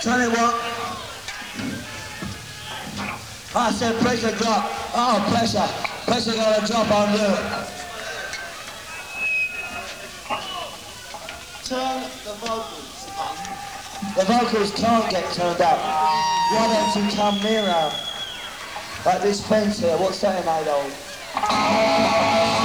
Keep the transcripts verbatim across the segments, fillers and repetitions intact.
Tell you what. I said pressure drop. Oh, pressure. Pressure gonna drop on you. Turn the vocals on. The vocals can't get turned up. Why don't you come nearer? Like this fence here, what's that made of?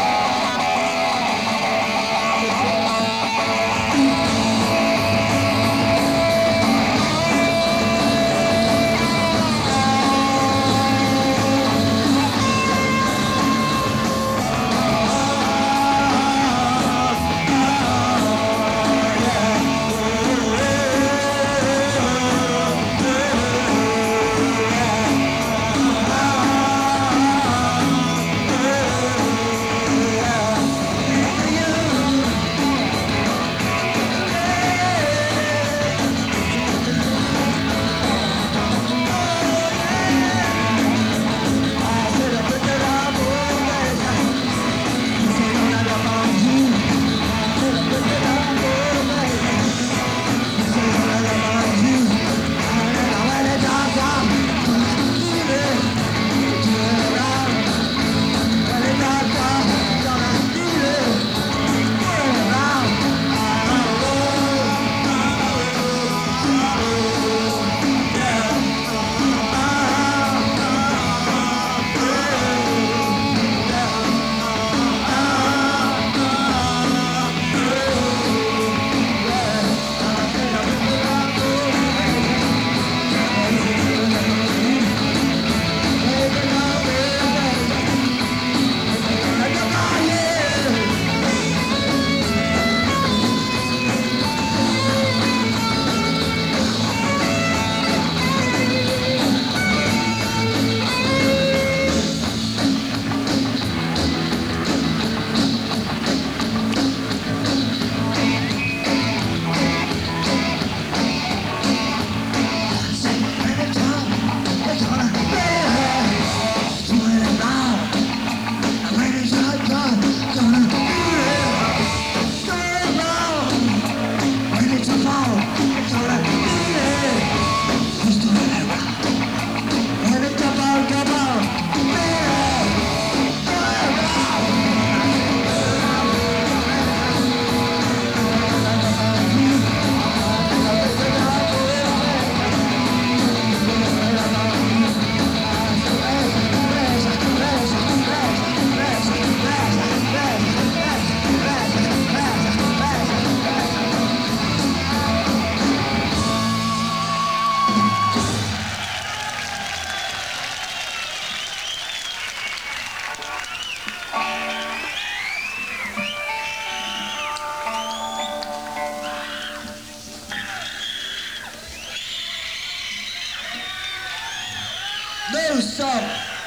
New song,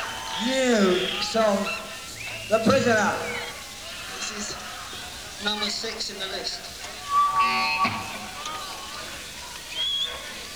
new song, The Prisoner. This is number six in the list.